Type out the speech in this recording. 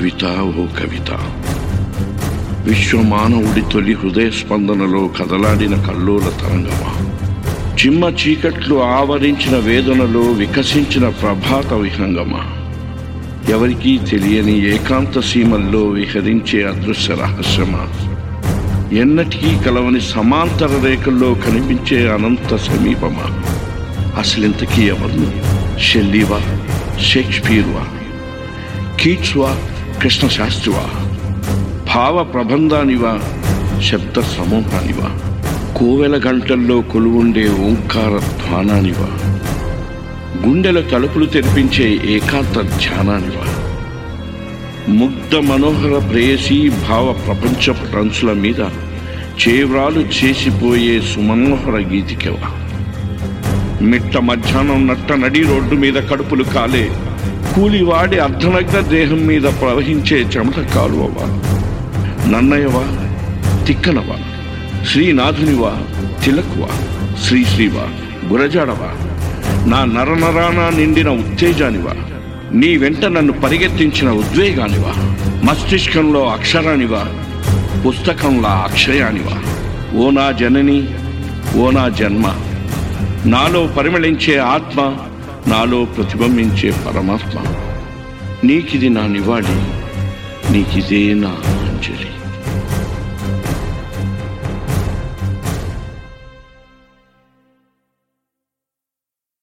కవిత ఓ కవిత, విశ్వమానవుడి తొలి హృదయ స్పందనలో కదలాడిన కల్లోల తరంగమా, చిమ్మ చీకట్లు ఆవరించిన వేదనలో వికసించిన ప్రభాత విహంగమా, ఎవరికీ తెలియని ఏకాంత సీమల్లో విహరించే అదృశ్య రహస్యమా, ఎన్నటికీ కలవని సమాంతర రేఖల్లో కనిపించే అనంత సమీపమా, అసలింతకీ ఎవరు? షెల్లీవా, షేక్స్పియర్వా, కీట్స్వా, కృష్ణశాస్త్రివా, భావ ప్రబంధానివా, శబ్ద సమూహానివా, కోవెల గంటల్లో కొలువుండే ఓంకార ధ్వానానివా, గుండెల తలుపులు తెరిపించే ఏకాంత ధ్యానానివా, ముగ్ధ మనోహర ప్రేయసీ భావ ప్రపంచపు ట్రంచుల మీద చేవ్రాలు చేసిపోయే సుమనోహర గీతికవా, మిట్ట మధ్యాహ్నం నట్ట నడి రోడ్డు మీద కడుపులు కాలే కూలివాడి అర్ధనగ్న దేహం మీద ప్రవహించే చెమట కాలువవా, నన్నయవా, తిక్కనవా, శ్రీనాథునివా, తిలకువా, శ్రీశ్రీవా, గురజాడవా, నా నరనరాన నిండిన ఉత్తేజానివా, నీ వెంట నన్ను పరిగెత్తించిన ఉద్వేగానివా, మస్తిష్కంలో అక్షరానివా, పుస్తకంలా అక్షయానివా, ఓ నా జనని, ఓ నా జన్మ, నాలో పరిమళించే ఆత్మ, నాలో ప్రతిబింబించే పరమాత్మ, నీకిది నా నివాళి, నీకిదే నా అంజలి.